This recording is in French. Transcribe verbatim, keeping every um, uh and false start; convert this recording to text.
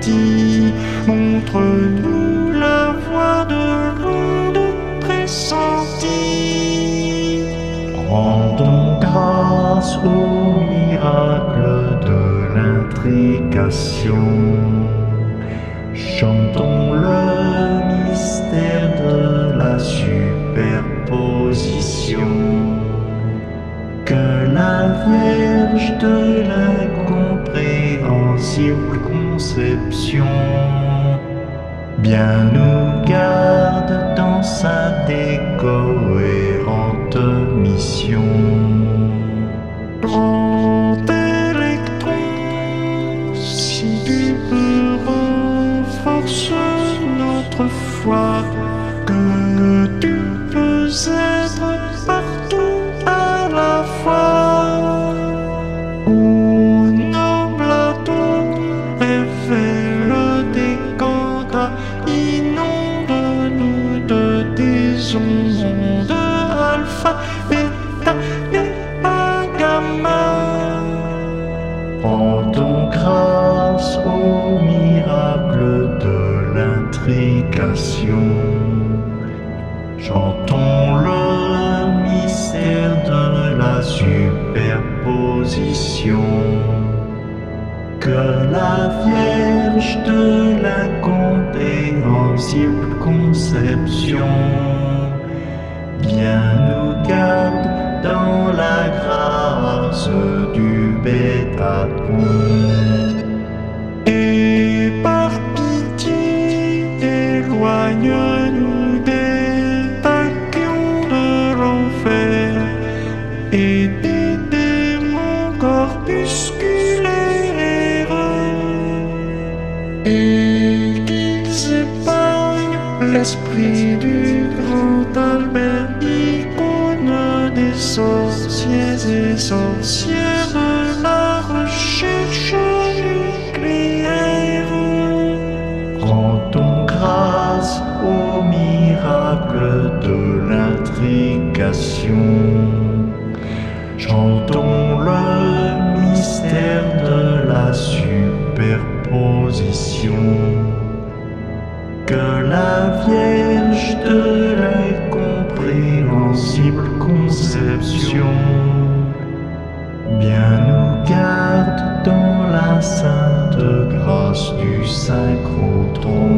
dit, montre-nous la voie de l'onde pressentie. Rendons grâce au miracle de l'intrication. Chantons le mystère de la superposition. Que la Vierge de l'incompréhensible conception bien nous garde dans sa décohérente mission. Grand électron, si tu peux renforce notre foi, que tu peux être partout à la fois. Ô noble atome, révèle tes quantas, inonde-nous de tes ondes alpha, bêta et gamma. Rendons grâce au miracle de l'intrication. Chantons le mystère de la superposition. Que la Vierge de l'incompréhensible conception bien nous garde dans la grâce du Bétatron. Et par pitié, éloigne-nous des tachyons de l'enfer et des démons corpusculaires, et qu'ils épargnent l'esprit du grand Albert, icône des sorciers et sorcières de la recherche nucléaire. Rendons grâce au miracle de l'intrication. Chantons le mystère de la superposition. Que la Vierge de l'incompréhensible conception bien nous garde dans la sainte grâce du Synchrotron.